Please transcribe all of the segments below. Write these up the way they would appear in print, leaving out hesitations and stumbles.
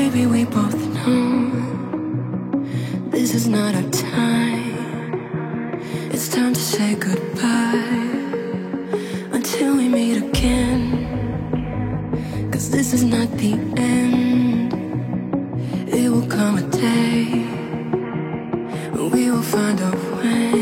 baby, we both know this is not our time. It's time to say goodbye until we meet again. 'Cause this is not the end. It will come a day when we will find a way.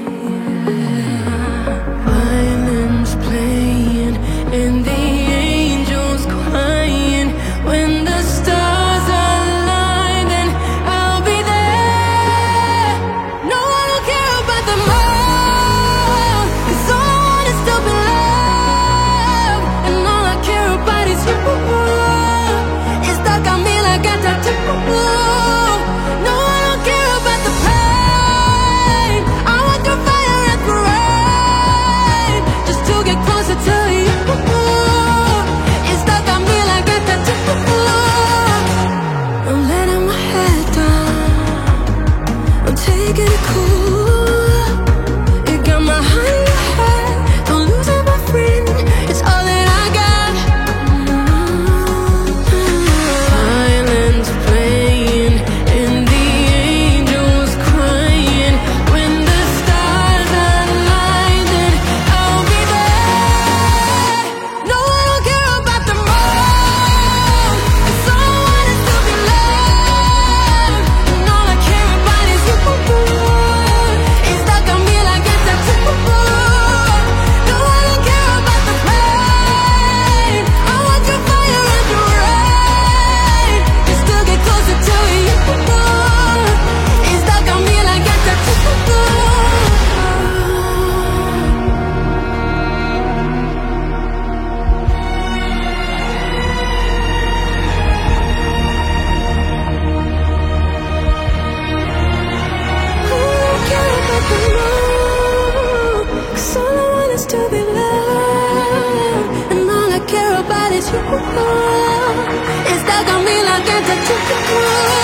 Violins playing and the angels crying. When the stars align, then I'll be there. No, I don't care about the moon, 'cause all I want is to be loved. And all I care about is you. It's stuck on me like a tattoo. No, I don't care about the pain. I want your fire and rain, just to get closer to you. It's stuck on me like a tattoo. I'm letting my head down, I'm taking it cool. You got my heart in your head, don't lose it, my friend. It's all that I got. Violins playing and the angels crying. When the stars align, then I'll be there. No, I don't care about the moon, 'cause all I want is to be loved. And all I care about is you. It's stuck on me like a tattoo. No, I don't care about the pain. I want your fire and your rain, just to get closer to you. It's stuck on me like a tattoo. Cause all I want is to be loved, and all I care about is you. It's stuck on me like a tattoo.